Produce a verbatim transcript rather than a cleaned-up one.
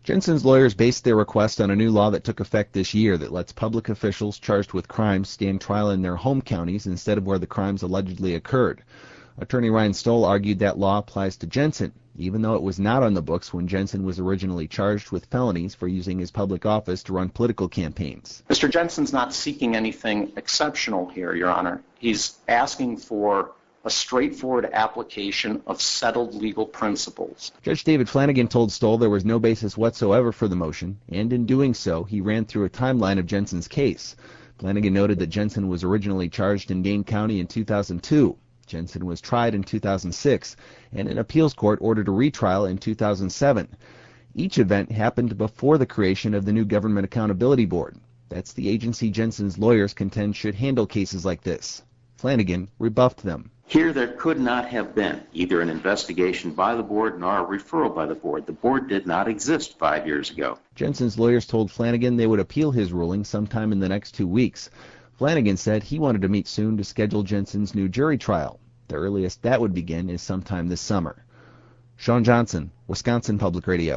Jensen's lawyers based their request on a new law that took effect this year that lets public officials charged with crimes stand trial in their home counties instead of where the crimes allegedly occurred. Attorney Ryan Stoll argued that law applies to Jensen, even though it was not on the books when Jensen was originally charged with felonies for using his public office to run political campaigns. Mister Jensen's not seeking anything exceptional here, Your Honor. He's asking for a straightforward application of settled legal principles. Judge David Flanagan told Stoll there was no basis whatsoever for the motion, and in doing so, he ran through a timeline of Jensen's case. Flanagan noted that Jensen was originally charged in Dane County in two thousand two. Jensen was tried in two thousand six, and an appeals court ordered a retrial in two thousand seven. Each event happened before the creation of the new Government Accountability Board. That's the agency Jensen's lawyers contend should handle cases like this. Flanagan rebuffed them. Here there could not have been either an investigation by the board nor a referral by the board. The board did not exist five years ago. Jensen's lawyers told Flanagan they would appeal his ruling sometime in the next two weeks. Flanagan said he wanted to meet soon to schedule Jensen's new jury trial. The earliest that would begin is sometime this summer. Sean Johnson, Wisconsin Public Radio.